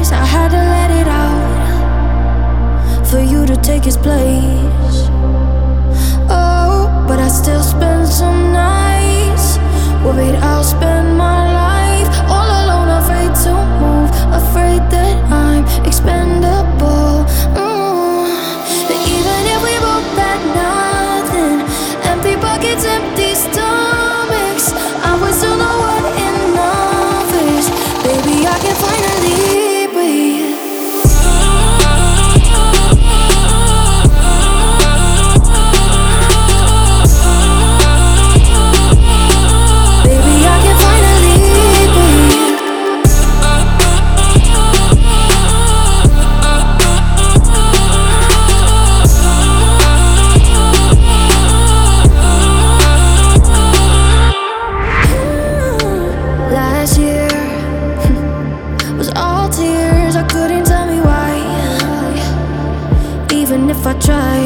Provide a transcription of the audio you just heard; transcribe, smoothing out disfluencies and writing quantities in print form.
lies, I had to let it out for you to take his place. Oh, but I still spend some nights worried I'll spend my life all alone, afraid to move, afraid that I'm expendable. That even if we both had nothing, empty pockets, empty stomachs, I would still know what enough is. Baby, I can finally breathe. Last year was all tears, I couldn't tell me why, even if I tried.